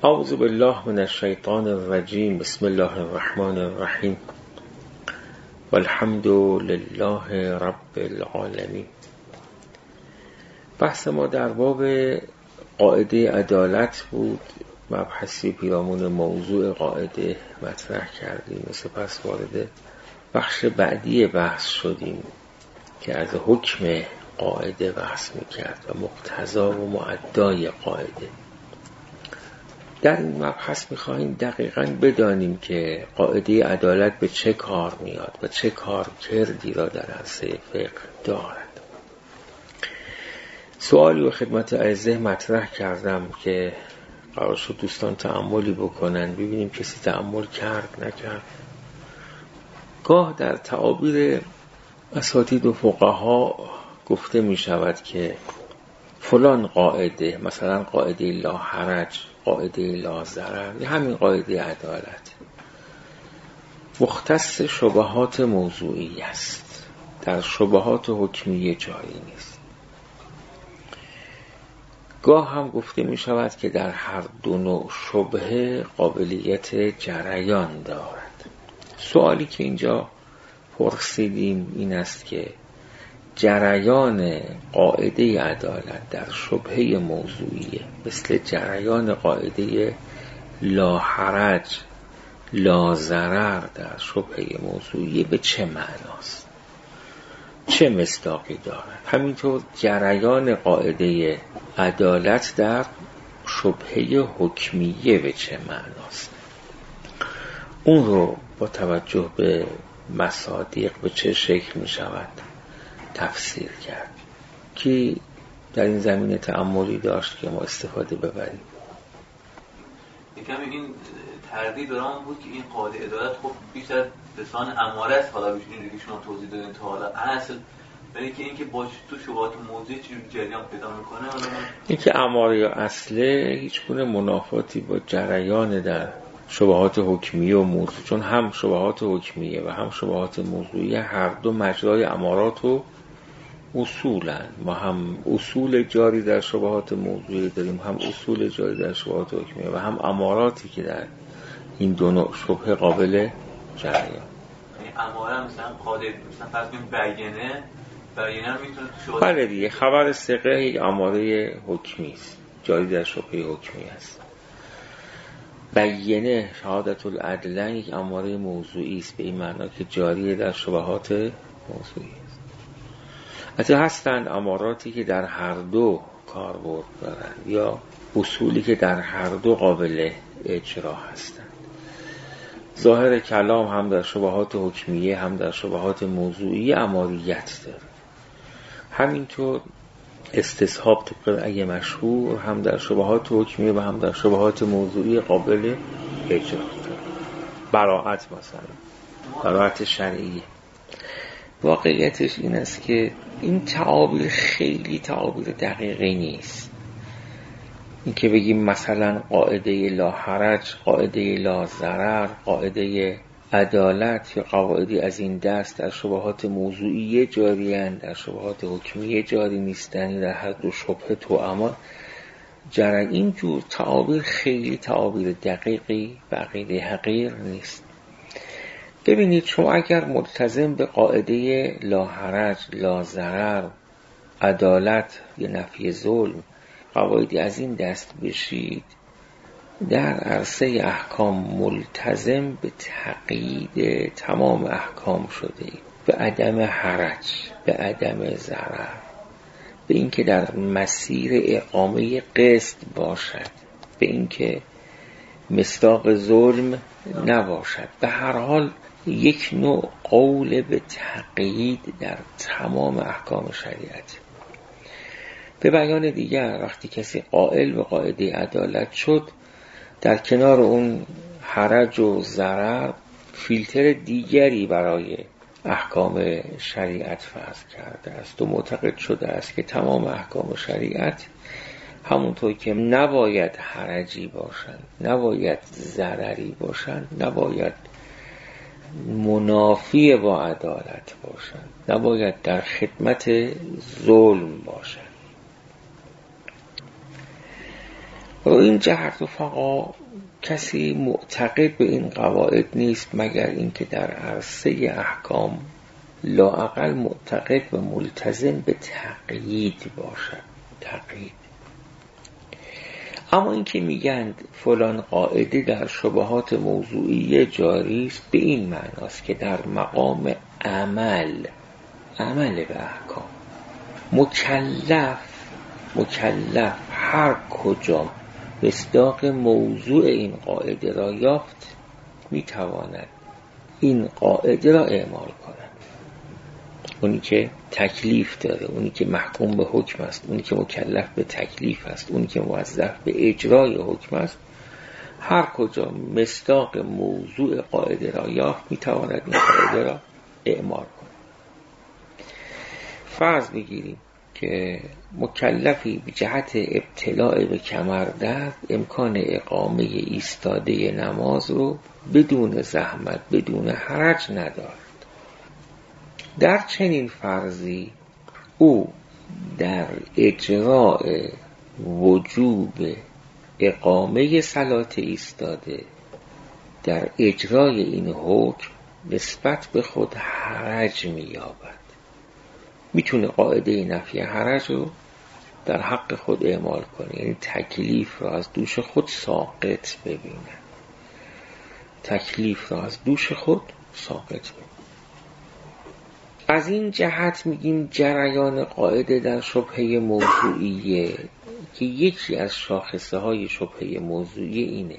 اعوذ بالله من الشیطان الرجیم. بسم الله الرحمن الرحیم. والحمد لله رب العالمین. بحث ما در باب قاعده عدالت بود. مبحثی پیرامون موضوع قاعده مطرح کردیم و سپس وارد بخش بعدی بحث شدیم که از حکم قاعده بحث میکرد و مقتضا و معدای قاعده. در این مبحث میخواهیم دقیقاً بدانیم که قاعده عدالت به چه کار میاد و چه کار کردی را در عرصه فقه دارد. سوالی و خدمت اعزه مطرح کردم که قرار شد دوستان تأملی بکنن، ببینیم کسی تأمل کرد نکرد. گاه در تعابیر اساتید و فقها گفته می شود که فلان قاعده، مثلا قاعده لا حرج، قاعده لا ضرر، یا همین قاعده عدالت، مختص شبهات موضوعی است، در شبهات حکمیه جایی نیست. گاه هم گفته می شود که در هر دو نوع شبهه قابلیت جریان دارد. سوالی که اینجا پرسیدیم این است که جریان قاعده عدالت در شبهه موضوعیه مثل جریان قاعده لا حرج لا ضرر در شبهه موضوعیه به چه معناست، چه مصداقی دارد. همینطور جریان قاعده عدالت در شبهه حکمیه به چه معناست. اون رو با توجه به مصادیق به چه شکل می شود تفسیر کرد. کی در این زمینه تأملی داشت که ما استفاده ببریم؟ یکم این تردید دارم بود که این قاعده عدالت خب بیشتر لسان اماره است، حالا بیشتر اینجوری که شما توضیح دادین تا حالا اصل، ولی که این که با تو شبهات موضوعی چجوری جریان پیدا میکنه، این که اماره یا اصله هیچ گونه منافاتی با جریان در شبهات حکمیه و موضوع، چون هم شبهات حکمیه و هم شبهات موضوعیه هر دو مجرای امارات و اصولن. ما هم اصول جاری در شبهات موضوعی داریم، هم اصول جاری در شبهات حکمیه و هم اماراتی که در این دو نوع شبهه قابل جریان. یعنی اماره مثلا قاعده مثلا فرض کنیم بیانه میتونه تو شبهات، بله دیگه، خبر ثقه یک اماره حکمی است، جاری در شبهه حکمی است. بیانه شهادت العدل یک اماره موضوعی است، به این معنا که جاری در شبهات موضوعی است. حتی هستند اماراتی که در هر دو کاربرد دارند یا اصولی که در هر دو قابل اجرا هستند. ظاهر کلام هم در شبهات حکمیه هم در شبهات موضوعی اماریت داره. همینطور استصحاب طبق اگه مشهور هم در شبهات حکمیه و هم در شبهات موضوعی قابل اجرا داره. براءت مثلا، براءت شرعیه. واقعیتش این است که این تعابیر خیلی تعابیر دقیقی نیست. این که بگیم مثلا قاعده لا حرج، قاعده لا ضرر، قاعده عدالت یا قواعدی از این دست در شبهات موضوعیه جاری‌اند، در شبهات حکمیه جاری نیستند، در هر دو شبهه تواما جرن. اینجور تعابیر خیلی تعابیر دقیقی و عقیده حقیر نیست. ببینید شما اگر ملتزم به قاعده لا حرج لا ضرر، عدالت یا نفی ظلم، قواعدی از این دست بشید، در عرصه احکام ملتزم به تقیید تمام احکام شده اید، به عدم حرج، به عدم ضرر، به اینکه در مسیر اقامه قسط باشد، به اینکه مصداق ظلم نباشد. به هر حال یک نوع قول به تقیید در تمام احکام شریعت. به بیان دیگر وقتی کسی قائل به قاعده عدالت شد، در کنار اون حرج و ضرر فیلتر دیگری برای احکام شریعت فرض کرده است و معتقد شده است که تمام احکام شریعت همونطور که نباید حرجی باشند، نباید ضرری باشند، نباید منافی با عدالت باشند، نباید در خدمت ظلم باشند. و این جهت رفقا کسی معتقد به این قواعد نیست مگر اینکه در عرصه احکام لااقل معتقد و ملتزم به تقیید باشد. تقیید. اما اینکه میگن فلان قاعده در شبهات موضوعیه جاری است، به این معناست که در مقام عمل به احکام مکلف هر کجا مصداق موضوع این قاعده را یافت میتواند این قاعده را اعمال کند. اونی که تکلیف داره، اونی که محکوم به حکم است، اونی که مکلف به تکلیف است، اونی که موظف به اجرای حکم است، هر کجا مصداق موضوع قاعده را یافت میتواند این قاعده را اعمال کند. فرض بگیریم که مکلفی به جهت ابتلاع به کمردرد امکان اقامه ایستاده نماز رو بدون زحمت بدون حرج ندارد. در چنین فرضی او در اجراء وجوب اقامه صلات ایستاده، در اجرای این حکم نسبت به خود حرج می‌یابد. میتونه قاعده نفی حرج رو در حق خود اعمال کنه، یعنی تکلیف را از دوش خود ساقط ببینه. از این جهت میگیم جریان قاعده در شبهه موضوعیه که یکی از شاخصه های شبهه موضوعیه اینه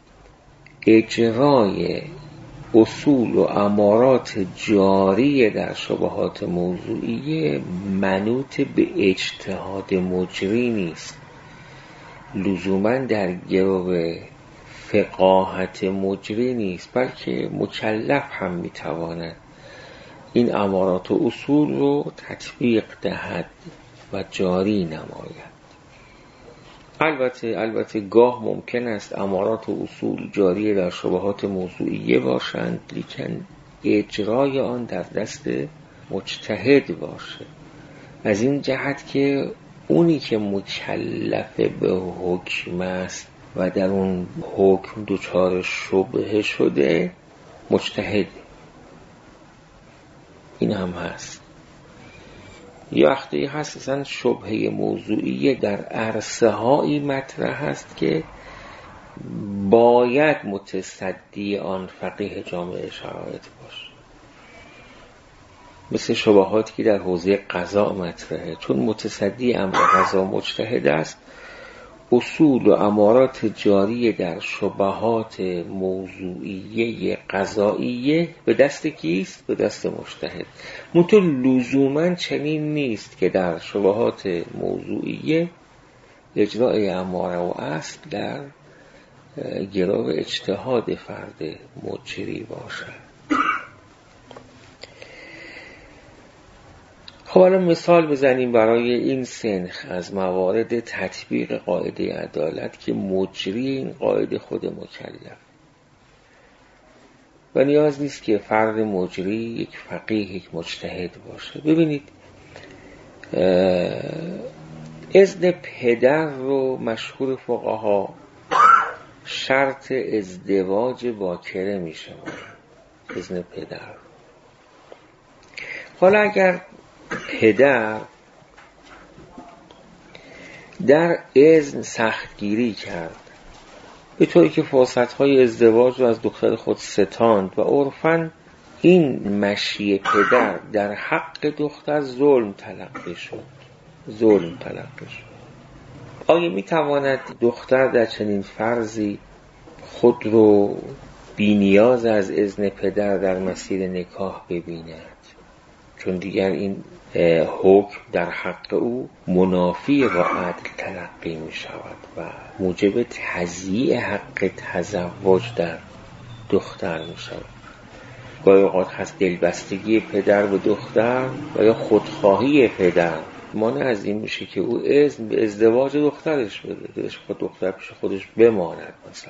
اجرای اصول و امارات جاری در شبهات موضوعیه منوط به اجتهاد مجری نیست، لزوما در گرو فقاهت مجری نیست، بلکه مکلف هم میتواند این امارات و اصول رو تطبیق دهد و جاری نماید. البته گاه ممکن است امارات و اصول جاری در شبهات موضوعیه باشند، لیکن اجرای آن در دست مجتهد باشه. از این جهت که اونی که مکلف به حکم است و در اون حکم دچار شبهه شده مجتهد. این هم هست. یا وقتی هست اصلا شبهه موضوعیه در عرصه هایی مطرح هست که باید متصدی آن فقیه جامع شرایط باشه، مثل شبهاتی که در حوزه قضا مطرحه. چون متصدی امر قضا مجتهد است، اصول و امارات جاری در شبهات موضوعیه قضاییه به دست کیست؟ به دست مجتهد. منتها لزوما چنین نیست که در شبهات موضوعیه اجرای اماره و اصل در گرو اجتهاد فرد مجری باشد. خب الان مثال بزنیم برای این سنخ از موارد تطبیق قاعده عدالت که مجری این قاعده خود مکلف و نیاز نیست که فرد مجری یک فقیه یک مجتهد باشه. ببینید اذن پدر رو مشهور فقها شرط ازدواج باکره میشه. اذن پدر. حالا اگر پدر در اذن سختگیری کرد به طوری که فرصت‌های ازدواج رو از دختر خود ستاند و عرفاً این مشی پدر در حق دختر ظلم تلقی شد. آیا میتواند دختر در چنین فرضی خود رو بی نیاز از اذن پدر در مسیر نکاح ببیند؟ چون دیگر این حکم در حق او منافی با عدل تلقی می شود و موجب تضییع حق تزوج در دختر می شود. گاهی اوقات هست دلبستگی پدر به دختر و یا خودخواهی پدر مانع از این میشه که او اذن به ازدواج دخترش بده، دلش خود دختر پیش خودش بماند. مثلا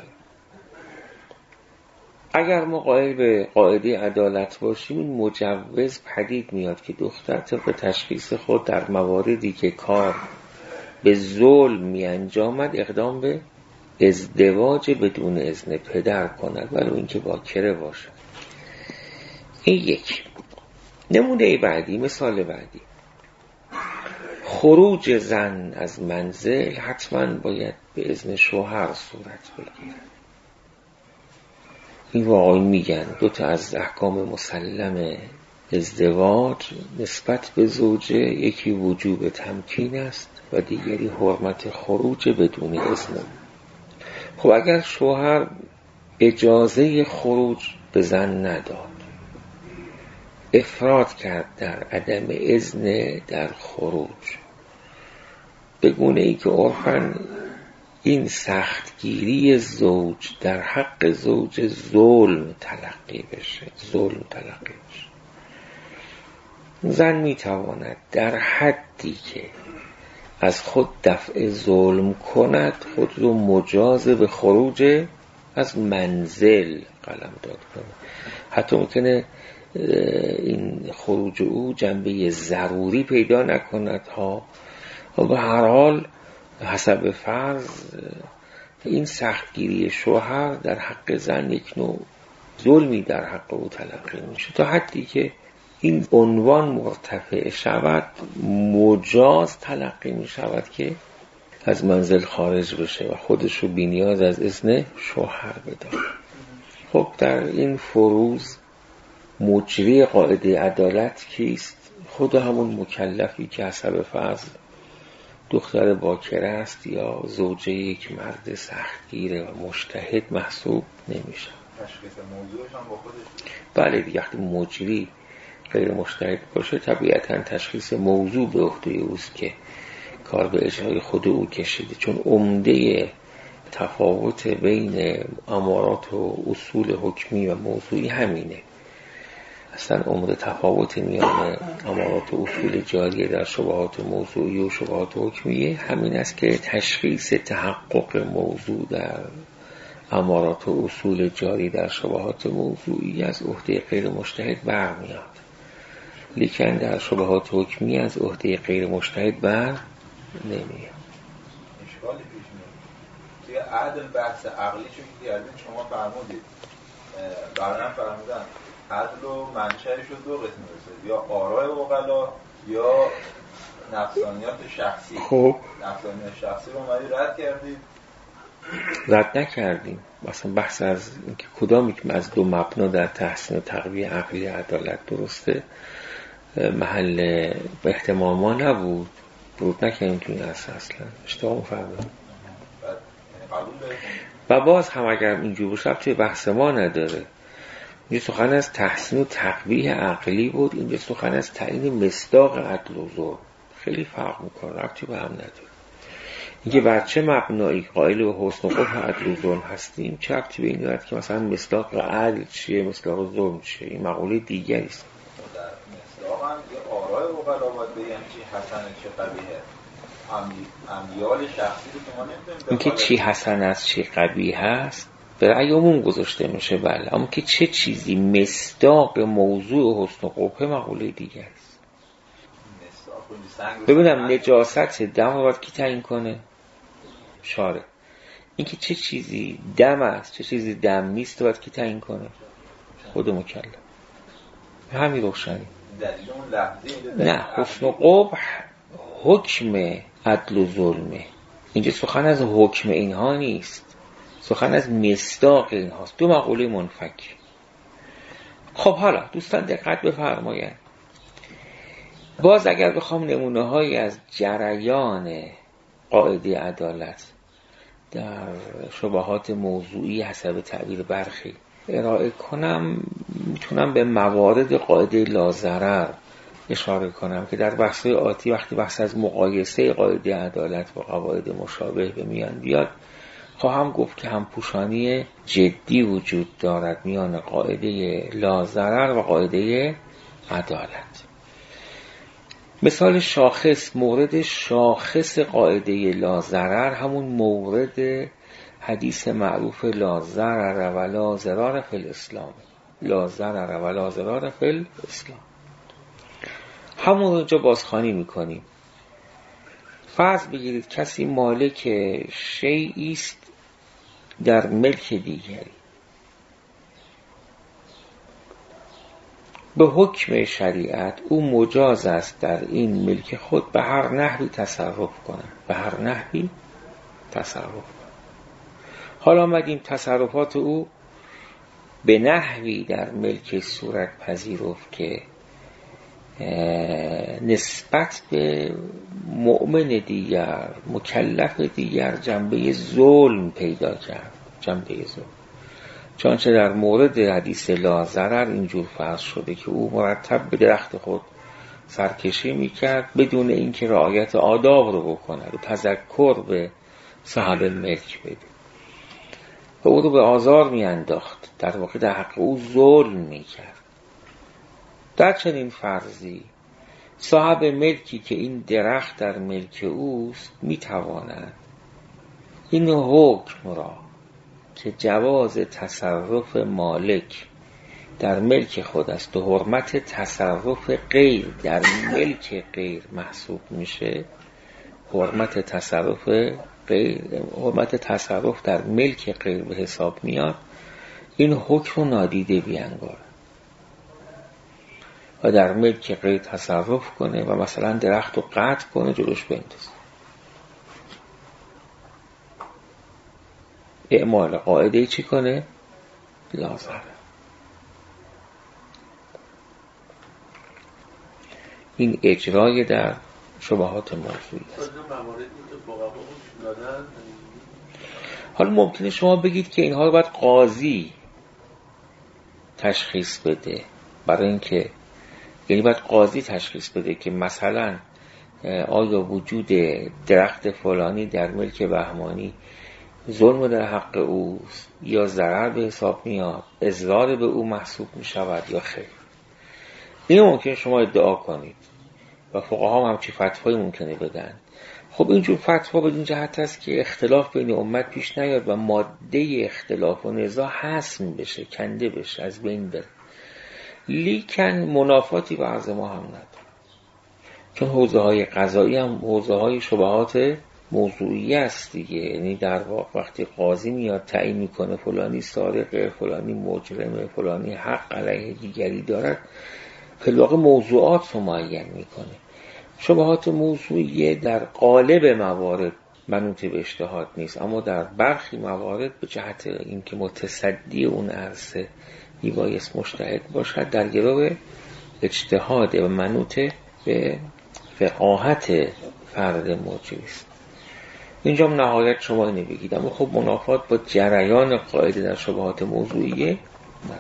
اگر ما قائل به قاعده عدالت باشیم، این مجوز پدید میاد که دختر طبق تشخیص خود در مواردی که کار به ظلم می انجامد اقدام به ازدواج بدون اذن پدر کند ولو اینکه باکره باشد. این یک. نمونه بعدی، مثال بعدی، خروج زن از منزل حتما باید به اذن شوهر صورت بگیرد. این واقعی میگن دو تا از احکام مسلم ازدواج نسبت به زوجه، یکی وجوب تمکین است و دیگری حرمت خروج بدون اذن. خب اگر شوهر اجازه خروج به زن نداد، افراط کرد در عدم اذن در خروج، به گونه ای که عرفاً این سختگیری زوج در حق زوج ظلم تلقی بشه. زن میتواند در حدی که از خود دفع ظلم کند خود رو مجاز به خروج از منزل قلمداد کنه. حتی ممکنه این خروج او جنبه ضروری پیدا نکند ها، و به هر حال حسب فرض این سختگیری شوهر در حق زن یک نوع ظلمی در حق او تلقی میشه، تا حدی که این عنوان مرتفع شود مجاز تلقی می شود که از منزل خارج بشه و خودش رو بی نیاز از اذن شوهر بداره. خب در این فروض مجری قاعده عدالت کیست؟ خود همون مکلفی که حسب فرض دختر باکره است یا زوجه یک مرد سختگیره و مجتهد محسوب نمیشه. تشخیص موضوعش هم با خودش؟ بله دیگه، وقتی مجری غیر مجتهد باشه طبیعتاً تشخیص موضوع به عهده اوست که کار به اجرای خود او کشیده، چون عمده تفاوت بین امارات و اصول حکمی و موضوعی همینه. اصلا عمده تفاوت میان امارات و اصول جاریه در شبهات موضوعی و شبهات حکمیه همین است که تشخیص تحقق موضوع در امارات و اصول جاری در شبهات موضوعی از عهده غیر مجتهد برمیاد، لیکن در شبهات حکمی از عهده غیر مجتهد بر نمیاد. اشکالی پیش میاد. توی عدل بحث عقلی چون کردید شما فرمودید برنامه فرمودن عدل و منشأش رو دو قسم بسید، یا آراء عقلا یا نفسانیات شخصی. خب نفسانیات شخصی رو اومدی رد کردید؟ رد نکردیم. مثلا بحث از اینکه کدام یک از دو مبنا در تحسین و تقویه عقلی عدالت درسته محل احتمال ما نبود، برود نکنیم توی این اصلا اشتباه مفهمیم. و باز هم اگر اینجور باشه توی بحث ما نداره. اینجا سخن از تحسین و تقویه عقلی بود، اینجا سخن از تعیین مصداق عدل و ظلم. خیلی فرق میکنه، ربطی به هم نداره. اینکه بر چه مبنایی قائل و حسن و قبح عدل و ظلم هستیم چه ربطی به این دارد که مثلا مصداق عدل چیه مصداق ظلم چیه، این مقوله دیگری است. مصداق هم یه آراء عقلا باید بگیم چی حسن چه قبیحه، امیال شخصی رو که ما نمیدونیم اینکه چی حسن است چی قبیح است به رأی عموم گذاشته میشه، بله، اما که چه چیزی مصداق موضوع حسن و قبح مقوله دیگه است. ببینم نجاست دم رو باید کی تعیین کنه؟ شارع. اینکه چه چیزی دم است چه چیزی دم نیست باید کی تعیین کنه؟ خود مکلف. همین روشنی. نه، حسن و قبح حکم عدل و ظلمه. اینجا سخن از حکم اینها نیست، سخن از مصداق اینهاست. دو مقوله منفک. خب حالا دوستان دقت بفرمایید، باز اگر بخوام نمونه هایی از جریان قاعده عدالت در شبهات موضوعی حسب تعبیر برخی ارائه کنم، میتونم به موارد قاعده لاضرر اشاره کنم که در بحث‌های آتی وقتی بحث از مقایسه قاعده عدالت با قواعد مشابه به میان بیاد خواهم گفت که همپوشانی جدی وجود دارد میان قاعده لاضرر و قاعده عدالت. مثال شاخص، مورد شاخص قاعده لاضرر همون مورد حدیث معروف لا ضرر و لا ضرار فی الاسلام. لا ضرر و لا ضرار فی الاسلام همون رو جا بازخوانی میکنیم. فرض بگیرید کسی مالک شیئی است در ملک دیگری به حکم شریعت او مجاز است در این ملک خود به هر نحوی تصرف کنند، به هر نحوی تصرف کنند. حالا آمدیم تصرفات او به نحوی در ملک صورت پذیرفت که نسبت به مؤمن دیگر، مکلف دیگر جنبه ظلم پیدا کرد، جنبه ظلم. چنانچه در مورد حدیث لا ضرر اینجور فرض شده که او مرتب به درخت خود سرکشی میکرد بدون اینکه رعایت آداب رو بکنه و تذکر به صاحب ملک بده و او رو به آزار میانداخت، در واقع در حق او ظلم میکرد. در چنین فرضی صاحب ملکی که این درخت در ملک اوست میتواند این حکم را که جواز تصرف مالک در ملک خود است و حرمت تصرف غیر در ملک غیر محسوب میشه، حرمت تصرف در ملک غیر به حساب میاد، این حکم رو نادیده بیانگاره و در ملک غیر تصرف کنه و مثلا درخت رو قطع کنه، جلوش بندازه. اعمال قاعده چی کنه؟ لازم. این اجرای در شبهات موضوعی است. حالا ممکنه شما بگید که اینها رو باید قاضی تشخیص بده، برای اینکه یعنی باید قاضی تشخیص بده که مثلا آیا وجود درخت فلانی در ملک بهمانی ظلم در حق اوست یا ضرر به حساب میاد، اضرار به او محسوب می شود یا خیر. این ممکنه شما ادعا کنید و فقها هم همچی فتوایی ممکنه بدن. خب اینجور فتوا بدین جهت است که اختلاف بین امت پیش نیاد و ماده اختلاف و نزاع حسم بشه، کنده بشه، از بین بره. لیکن منافاتی به عرض ما هم نداره، چون حوزه های قضایی هم حوزه های شبهات موضوعی است دیگه. یعنی در واقع وقتی قاضی میاد تعیین میکنه فلانی سارق، فلانی مجرم، فلانی حق علیه دیگری دارد، فی الواقع موضوعات رو معین میکنه. شبهات موضوعی در قالب موارد منوط به اجتهاد نیست، اما در برخی موارد به جهت اینکه متصدی اون عرصه میبایست مجتهد باشد در گرو اجتهاد و منوط به فقاهت فرد موجود است. اینجا نهایت شما اینو بگید، اما خب منافات با جریان قاعده در شبهات موضوعیه نداره.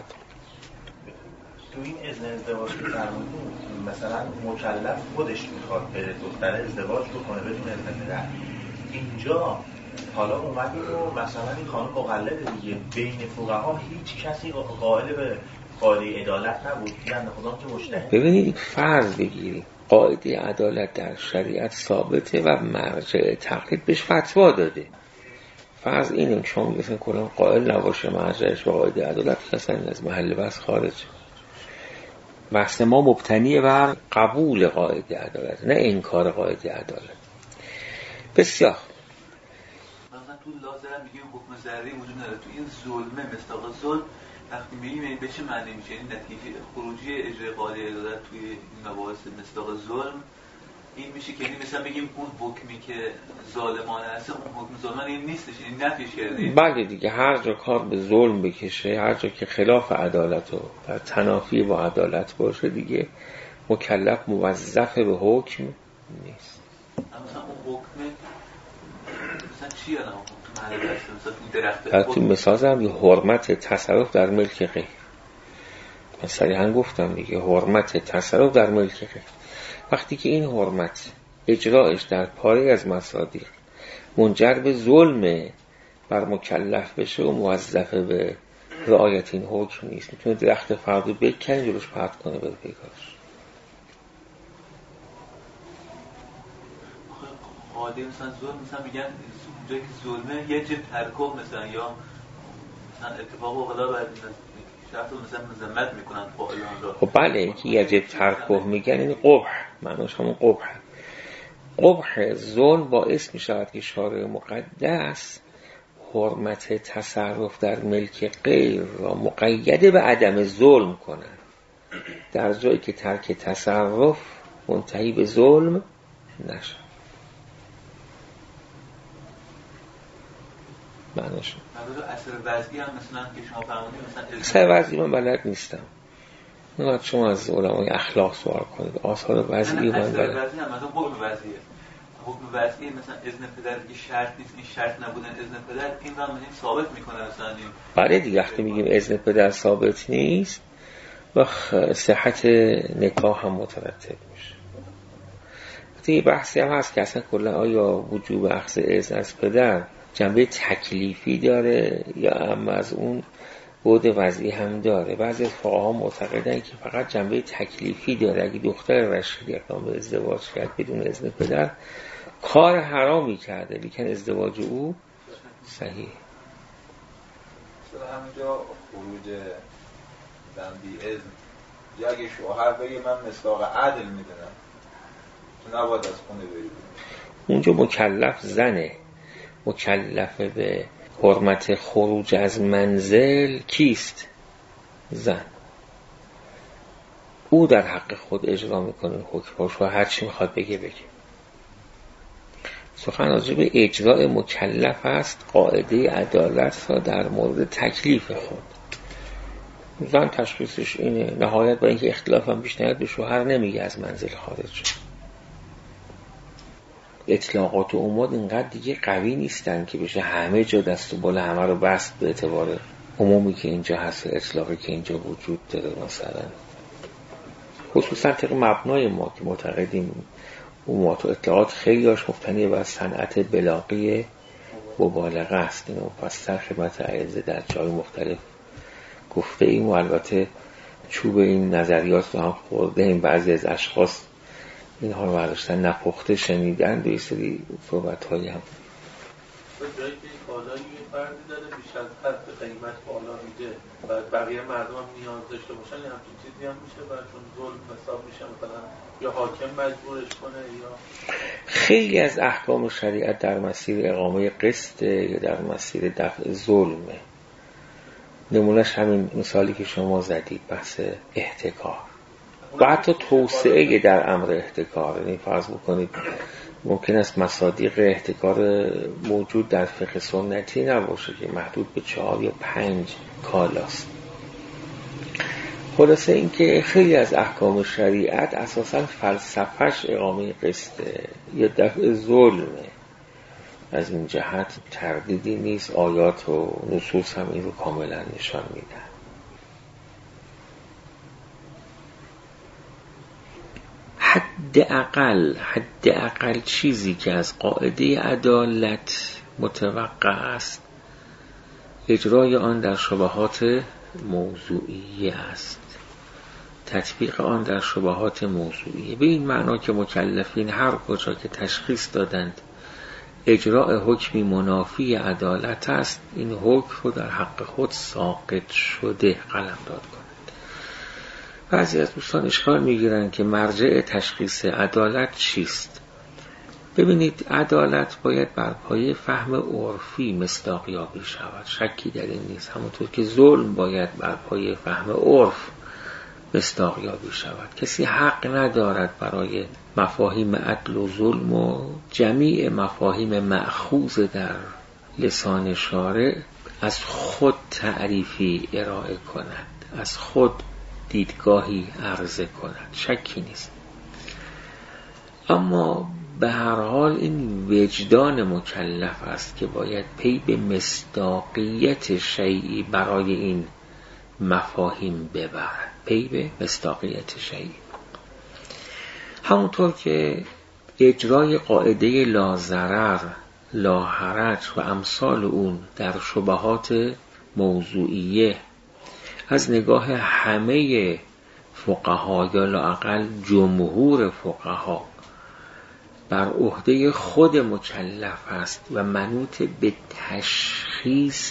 تو این ازدواج که فرمودیم مثلا مکلف خودش میخواد به دختر ازدواج بکنه بدون اذن پدر، اینجا حالا اومدیم و مثلا این خانم مقلد دیگه، بین فقها هیچ کسی قائل به قاعده عدالت نبود، بنده خدا که مجتهد. ببینید فرض بگیرید قاعده عدالت در شریعت ثابته و مرجع تقلید بهش فتوا داده. فرض اینه که شما میگفتن کلا قائل نباشه مرجعش به قاعده عدالت، کسانی از محل بحث خارج. بحث ما مبتنی بر قبول قاعده عدالت، نه انکار قاعده عدالت. بسیار مثلا تو لازم میگیم حکم ضرری وجود نداره، تو این ظلمه مصداق ظلم وقتی میگیم به چه معنی میشه؟ این نتیجه خروجی اجرای قاعده عدالت توی این مباحث مصداق ظلم این میشه که یعنی مثلا بگیم اون حکمی که ظالمانه است اون حکم ظالمانه این نیستش، این نفیش کردیم. بله دیگه، هر جا کار به ظلم بکشه، هر جا که خلاف عدالت و در تنافی با عدالت باشه دیگه مکلف موظف به حکم نیست. مثلا اون حکم مثلا چی الان تو محل بحث مثلا درخت تو مثال یه حرمت تصرف در ملک غیر، من صریحا گفتم دیگه حرمت تصرف در ملک غیر. وقتی که این حرمت اجرایش در پاره از مصادیق منجر به ظلم بر مکلف بشه و موظف به رعایت این حکم نیست، میتونه درخت فردو بکنه جلوش پرت کنه بره پیکارش. قاعده مثلا ظلم مثلا میگن جایی که ظلمه یه جب ترکب مثلا یا مثلا اتفاق اغلا باید شرط رو مثلا مذمت میکنن فاعلان را. خب بله که یجب ترکه میگن این قبح، معنیش همون قبح. قبح ظلم باعث میشود که شارع مقدس حرمت تصرف در ملک غیر را مقید به عدم ظلم کنند، در جایی که ترک تصرف منتهی به ظلم نشد. معنیش اثر وضعی هم مثلا که شما فرمودید، مثلا اثر وضعی من بلد نیستم، نه شما از علمای اخلاق سوال کنید. آثار وضعی من بلد. اثر وضعی هم مثلا حکم وضعیه، حکم وضعی مثلا اذن پدر یه شرط نیست، این شرط نبودن اذن پدر این هم مثلا ثابت میکنه مثلا این. بله دیگه وقتی میگیم اذن پدر ثابت نیست و صحت نکاح هم مترتب میشه. یه بحثی هم هست که اصلا کلا آیا وجوب اخذ اذن از پدر جنبه تکلیفی داره یا اما از اون بعد وضعی هم داره. بعضی از فقها معتقدن که فقط جنبه تکلیفی داره. اگه دختر رشیدی اقدام به ازدواج کرد بدون اذن پدر کار حرامی کرده، لیکن ازدواج او صحیح. مثلا همینجا خروج زن بی اذن، یا اگه شوهر بگه من مصداق عدل میدونم تو نباید از خونه بری، اونجا مکلف زنه. مکلف به حرمت خروج از منزل کیست؟ زن. او در حق خود اجرا میکنه حکمش و هر چی میخواد بگه. سخن راجع به اجراء مکلف است. قاعده عدالت را در مورد تکلیف خود. زن تشخیصش اینه، نهایت با اینکه اختلاف هم بیش نیاد به شوهر نمیگه از منزل خارج شد. اطلاقات و عموم اینقدر دیگه قوی نیستن که بشه همه جا دست و بال همه رو بست به اعتبار عمومی که اینجا هست، اطلاقی که اینجا وجود داره. مثلا خصوصا طبق مبنای ما که معتقدیم عمومات و اطلاقات خیلی هاش مبتنی بر صنعت بلاغی مبالغه است. اینو پس خدمت عرضه در جای مختلف گفته ایم و البته چوب این نظریات رو هم خورده این بعضی از اشخاص اینها رو برداشتن نپخته شنیدن به سری صحبت هایی هم به جایی که این بالایی یه فردی داره بیش از حد قیمت بالا میده و بقیه مردم هم نیاز داشته باشن یه همچین چیزی هم میشه و چون ظلم حساب میشه مثلا یا حاکم مجبورش کنه یا خیلی از احکام شریعت در مسیر اقامه قسط یا در مسیر دفع ظلمه. نمونهش همین مثالی که شما زدید، بحث احتکار و حتی توسعه در امر احتکار. یعنی فرض بکنید ممکن است مصادیق احتکار موجود در فقه سنتی نباشه که محدود به 4 یا 5 کالاست. خلاصه این که خیلی از احکام شریعت اساساً فلسفهش اقامه قسطه یا دفع ظلمه. از این جهت تردیدی نیست، آیات و نصوص هم این رو کاملا نشان میدن. حداقل چیزی که از قاعده عدالت متوقع است اجرای آن در شبهات موضوعیه است. تطبیق آن در شبهات موضوعیه به این معنا که مکلفین هر کجا که تشخیص دادند اجراء حکمی منافی عدالت است، این حکم رو در حق خود ساقط شده قلمداد کنند. بعضی از دوستان اشکال میگیرن که مرجع تشخیص عدالت چیست؟ ببینید، عدالت باید بر پایه فهم عرفی مصداقیابی شود، شکی در این نیست. همونطور که ظلم باید بر پایه فهم عرف مصداقیابی شود. کسی حق ندارد برای مفاهیم عدل و ظلم و جمیع مفاهیم مأخوذ در لسان شارع از خود تعریفی ارائه کند، از خود دیدگاهی عرضه کند، شکی نیست. اما به هر حال این وجدان مکلف است که باید پی به مصداقیت شیئی برای این مفاهیم ببرد، پی به مصداقیت شیئی. همونطور که اجرای قاعده لا ضرر لا حرج و امثال اون در شبهات موضوعیه از نگاه همه فقها یا لااقل جمهور فقها بر عهده خود مکلف است و منوط به تشخیص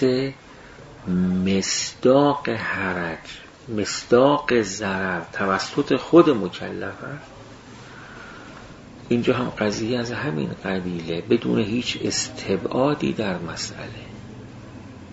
مصداق حرج، مصداق ضرر توسط خود مکلف است، اینجا هم قضیه از همین قبیله بدون هیچ استبعادی در مسئله.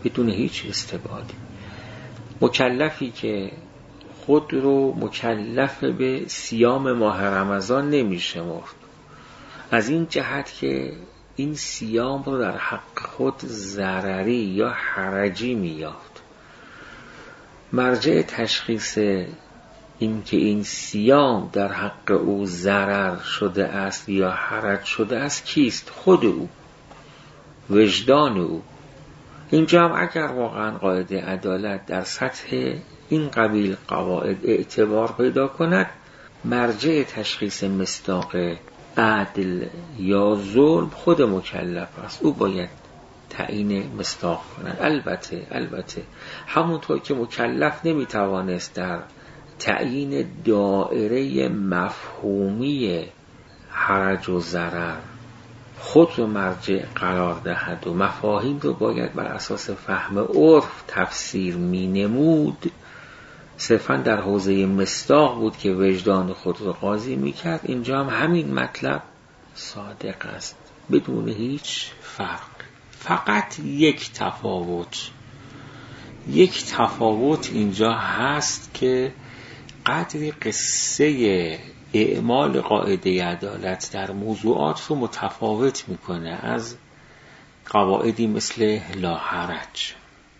بدون هیچ استبعادی. مکلفی که خود رو مکلف به صیام ماه رمضان نمیشه مرد، از این جهت که این صیام رو در حق خود ضرری یا حرجی میافت. مرجع تشخیص این که این صیام در حق او ضرر شده است یا حرج شده است کیست؟ خود او، وجدان او. اینجا هم اگر واقعا قاعده عدالت در سطح این قبیل قواعد اعتبار پیدا کند، مرجع تشخیص مصداق عدل یا ظلم خود مکلف است، او باید تعیین مصداق کند. البته همونطور که مکلف نمیتوانست در تعیین دائره مفهومی حرج و ضرر خود رو مرجع قرار دهد و مفاهیم رو باید بر اساس فهم عرف تفسیر می نمود، صرفا در حوزه مصداق بود که وجدان خود رو قاضی می کرد. اینجا هم همین مطلب صادق است بدون هیچ فرق. فقط یک تفاوت اینجا هست که قدری قصه اعمال قاعده عدالت در موضوعات رو متفاوت میکنه از قواعدی مثل لا حرج،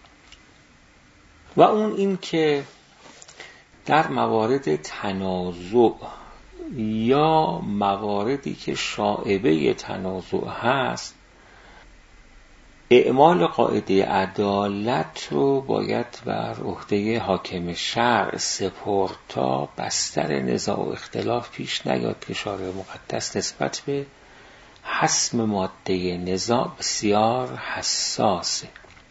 و اون این که در موارد تنازع یا مواردی که شائبه تنازع هست، اعمال قاعده عدالت رو باید بر عهده حاکم شرع سپرد تا بستر نزاع و اختلاف پیش نیاد که شارع مقدس نسبت به حسم ماده نزاع بسیار حساسه.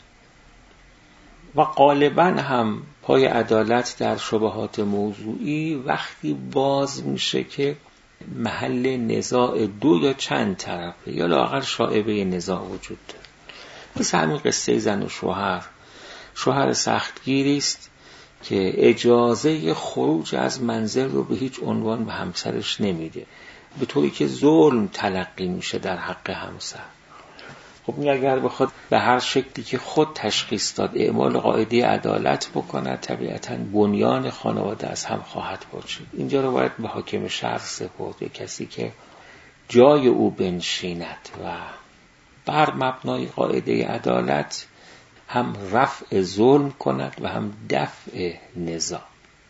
و غالباً هم پای عدالت در شبهات موضوعی وقتی باز میشه که محل نزاع دو یا چند طرفه یا لااقل شائبه نزاع وجود داره. مثل همین قصه زن و شوهر سختگیری است که اجازه خروج از منزل رو به هیچ عنوان به همسرش نمیده، به طوری که ظلم تلقی میشه در حق همسر. خب این اگر بخواد به هر شکلی که خود تشخیص داد اعمال قاعده عدالت بکنه، طبیعتاً بنیان خانواده از هم خواهد پاشید. اینجا رو باید به حاکم شرع سپرد، کسی که جای او بنشیند و بر مبنای قاعده عدالت هم رفع ظلم کند و هم دفع نزاع.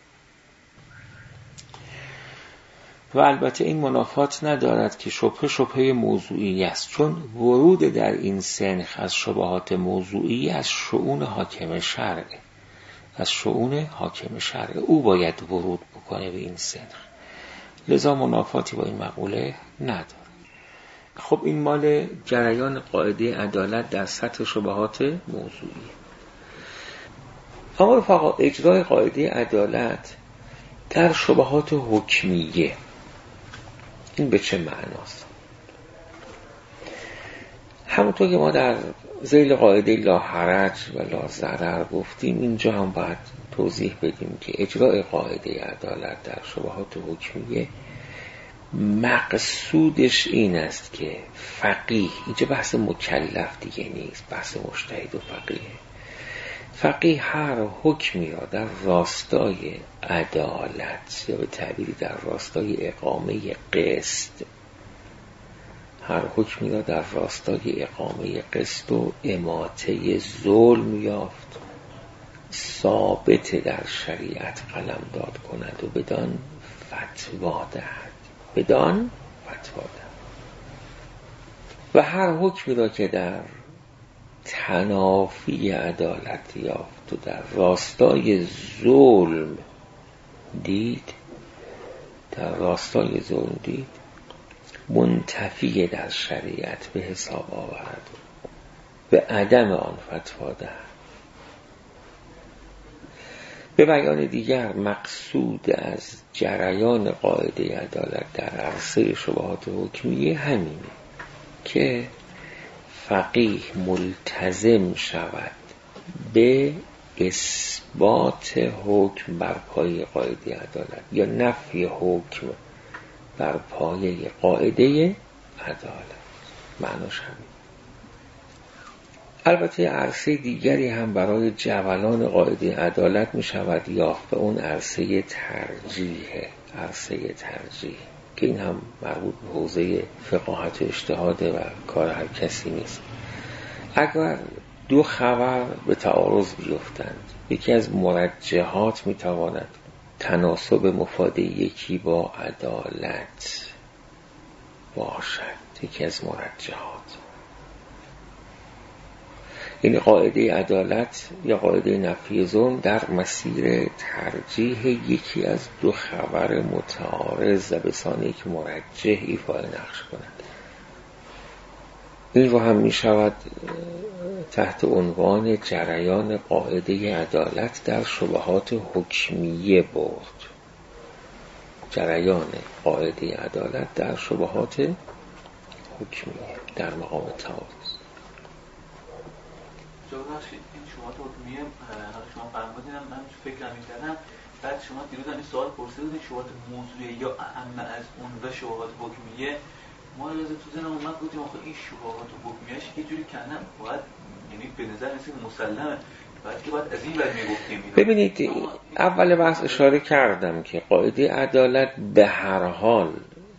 و البته این منافات ندارد که شبهه موضوعی است، چون ورود در این سنخ از شبهات موضوعی از شؤون حاکم شرع او باید ورود بکنه به این سنخ، لذا منافاتی با این مقوله ندارد. خب این مال جریان قاعده عدالت در سطح شبهات موضوعی. اما رفقا، اجرای قاعده عدالت در شبهات حکمیه این به چه معناست؟ همونطور که ما در ذیل قاعده لا حرج و لا ضرر گفتیم، اینجا هم باید توضیح بدیم که اجرای قاعده عدالت در شبهات حکمیه مقصودش این است که فقیه، اینجا بحث مکلف دیگه نیست، بحث مجتهد و فقیه هر حکمی را در راستای عدالت یا به تعبیری در راستای اقامه قسط، هر حکمی را در راستای اقامه قسط و اماطه ظلم یافت ثابت در شریعت قلمداد کند و بدان فتوا دهد. و هر حکمی را که در تنافی عدالت یافت و در راستای ظلم دید منتفی در شریعت به حساب آورد و به عدم آن فتوا دهد. به بیان دیگر، مقصود از جریان قاعده عدالت در عرصه شبهات حکمیه همینه که فقیه ملتزم شود به اثبات حکم بر پایه قاعده عدالت یا نفی حکم بر پایه قاعده عدالت. معناش همین. البته عرصه دیگری هم برای جولان قاعده عدالت می شود یافت و اون عرصه ترجیح که این هم مربوط به حوزه فقاهت و اجتهاد و کار هر کسی نیست. اگر دو خبر به تعارض بیفتند، یکی از مرجحات می تواند تناسب مفاد یکی با عدالت باشد. یکی از مرجحات یعنی قاعده عدالت یا قاعده نفی ظلم در مسیر ترجیح یکی از دو خبر متعارض و به سان یک مرجح ایفای نقش کند. این رو هم می شود تحت عنوان جریان قاعده عدالت در شبهات حکمیه برد. جریان قاعده عدالت در شبهات حکمیه در مقام تعارض. این شبهات حکمیه شما فرمودین، من فکرم می‌کردم بعد شما دیروز هم این سوال پرسیدید شبهات موضوعی یا اهم از اون و شبهات حکمیه، ما لازم تو ذهنم اومد گفتیم آخه این شبهات حکمیه‌اش یه جوری کنم باید، یعنی به نظر میاد مسلمه بعد که باید از این بعد میگفتیم. ببینید اول بحث اشاره کردم که قاعده عدالت به هر حال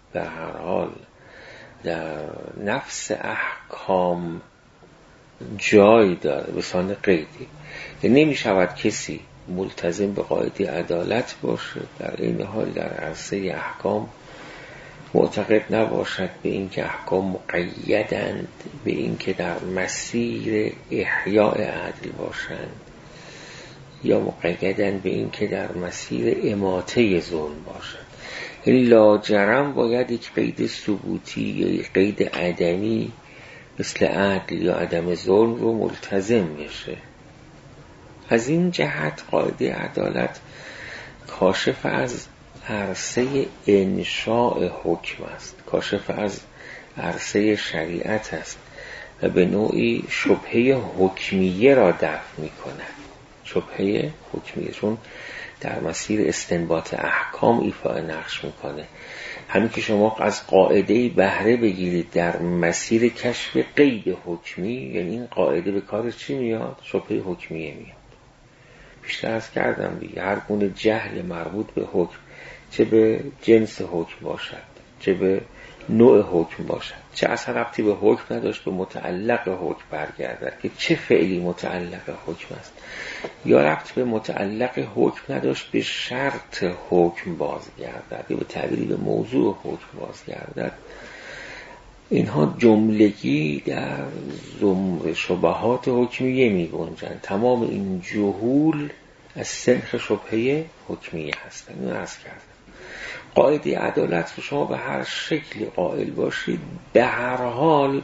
در نفس احکام جای داره به سان قیدی، یعنی نمی شود کسی ملتزم به قاعده عدالت باشه در این حال در عرصه احکام معتقد نباشد به این که احکام مقیدند به این که در مسیر احیاء عدل باشند یا مقیدند به این که در مسیر اماطه ظلم باشند. این لاجرم باید یک قید ثبوتی یا یک قید عدمی مثل عدل یا عدم ظلم رو ملتزم بشه. از این جهت قاعده عدالت کاشف از عرصه انشاء حکم است، کاشف از عرصه شریعت است و به نوعی شبهه حکمیه را دفع می کند. شبهه حکمیه چون در مسیر استنباط احکام ایفای نقش میکنه. همین که شما از قاعده بهره بگیرید در مسیر کشف قید حکمی، یعنی این قاعده به کار چی میاد؟ شبهه حکمیه میاد. بیشتر از کردم دیگه هر گونه جهل مربوط به حکم، چه به جنس حکم باشد چه به نوع حکم باشد، چه اصلا ربطی به حکم نداشت به متعلق حکم برگردد که چه فعلی متعلق حکم است، یا ربط به متعلق حکم نداشت به شرط حکم بازگردد یا به تعبیری به موضوع حکم بازگردد، اینها جملگی در زمره شبهات حکمیه می گنجند. تمام این جهول از سنخ شبهه حکمیه هستند. اینو عرض کردم. قاعده عدالت رو شما به هر شکلی قائل باشید، به هر حال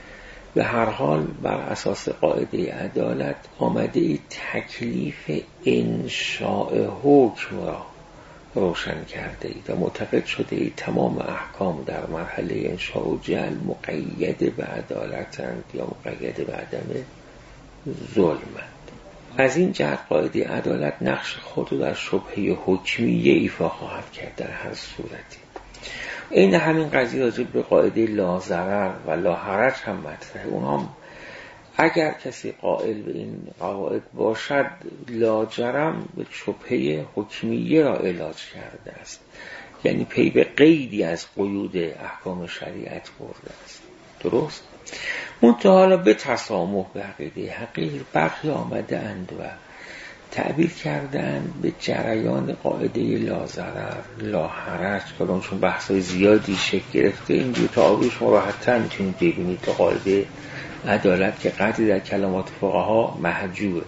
بر اساس قاعده عدالت آمده ای تکلیف انشاء حکم را روشن کرده اید و معتقد شده اید تمام احکام در مرحله انشاء و جعل مقید به عدالتند یا مقید به عدم ظلمند. از این جهت قاعده عدالت نقش خود رو در شبهه حکمیه ایفا خواهد کرد در هر صورتی. این همین قضیه راجع به قاعده لا ضرر و لا حرج هم مطرحه. اونها اگر کسی قائل به این قواعد باشد لاجرم به شبهه حکمیه را علاج کرده است، یعنی پی به قیدی از قیود احکام شریعت برده است. درست؟ منتها حالا به تسامح به عقیده حقیر برخی آمده اند و تعبیر کردن به جریان قاعده لا ضرر لا حرج، کلان چون بحثای زیادی شکل گرفته این دو تعبیر شما راحت‌تر میتونید ببینید تا قاعده عدالت که قدری در کلمات فقها محجوره.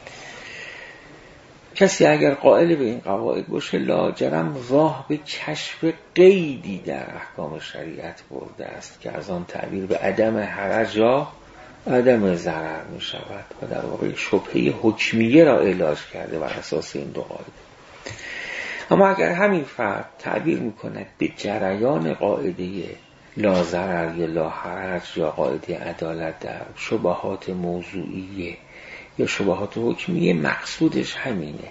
کسی اگر قائل به این قواعد باشه لاجرم راه به کشف قیدی در احکام شریعت برده است که از آن تعبیر به عدم حرج یا عدم ضرر می شود و در واقع شبهه حکمیه را علاج کرده بر اساس این دو قاعده. اما اگر همین فرد تعبیر می کند به جریان قاعده لا ضرر یا لا حرج یا قاعده عدالت در شبهات موضوعیه یا شبهات حکمیه، مقصودش همینه،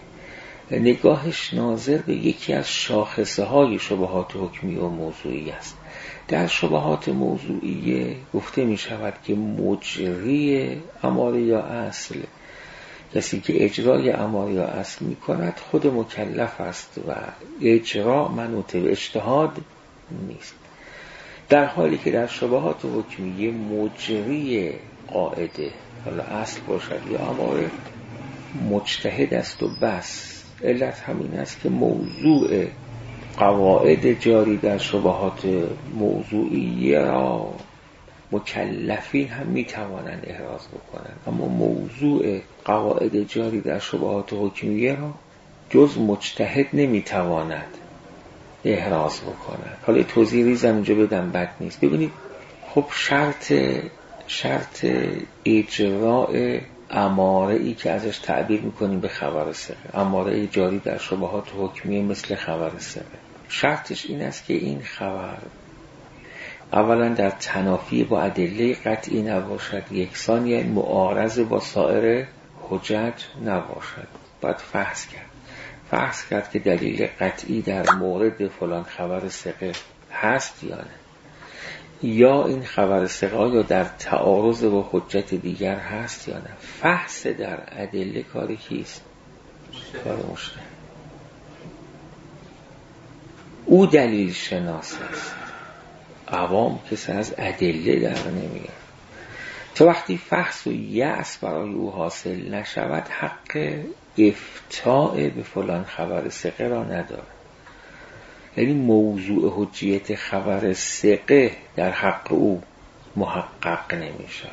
نگاهش ناظر به یکی از شاخصه های شبهات حکمی و موضوعی است. در شبهات موضوعیه گفته می شود که مجری اماره یا اصل، کسی که اجرای اماره یا اصل می کند خود مکلف است و اجرا منوط به اجتهاد نیست، در حالی که در شبهات حکمیه مجری قاعده، حالا اصل باشد یا اماره، مجتهد است و بس. علت همین است که موضوع قواعد جاری در شبهات موضوعیه را مکلفین هم میتوانند احراز بکنند، اما موضوع قواعد جاری در شبهات حکمیه را جز مجتهد نمیتواند احراز بکند. حالا توضیح ریزم اینجا بدم بد نیست. ببینید خب شرط اجراء اماره ای که ازش تعبیر میکنیم به خبر ثقه، اماره جاری در شبهات حکمیه مثل خبر ثقه، شرطش این است که این خبر اولا در تنافی با ادله قطعی نباشد، یکسان، یعنی معارض با سایر حجج نباشد. باید فحص کرد که دلیل قطعی در مورد فلان خبر ثقه هست یا نه، یا این خبر ثقه یا در تعارض با حجت دیگر هست یا نه. فحص در ادله کاری کیست؟ کار مجتهد. او دلیل شناس است، عوام کسی از ادله در نمیاد. تا وقتی فحص و یأس برای او حاصل نشود حق افتاء به فلان خبر ثقه را ندارد. یعنی موضوع حجیت خبر ثقه در حق او محقق نمی شود.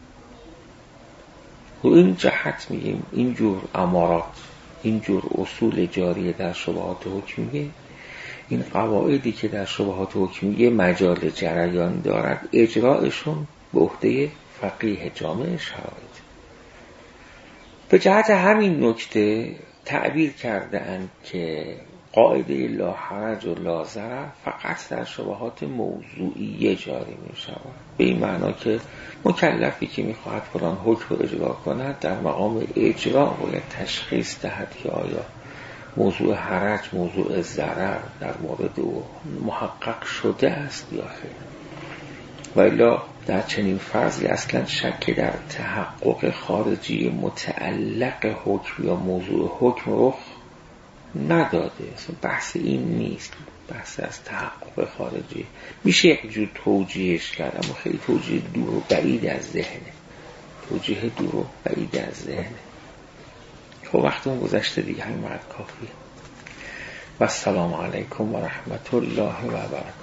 و این جهت میگیم اینجور امارات، اینجور اصول جاریه در شبهات حکمیه، این قواعدی که در شبهات حکمیه مجال جریان دارد، اجرایشون به عهده فقیه جامع شرایط. به جهت همین نکته تعبیر کرده اند که قاعده لا حرج و لا ضرر فقط در شبهات موضوعیه جاری می شود، به این معنا که مکلفی که می خواهد فلان حکم رو اجرا کند در مقام اجرا باید تشخیص دهد که آیا موضوع حرج، موضوع ضرر در مورد او محقق شده است یا خیر. و الا در چنین فرضی اصلا شک در تحقق خارجی متعلق حکم یا موضوع حکم رخ نداده. بحث این نیست، بحث از تحقق خارجی. میشه یک جور توجیهش کرد اما خیلی توجیه دور و بعید از ذهنه، خب وقتمون گذشته دیگه، همین مرد کافیه. و السلام علیکم و رحمت الله و برکاته.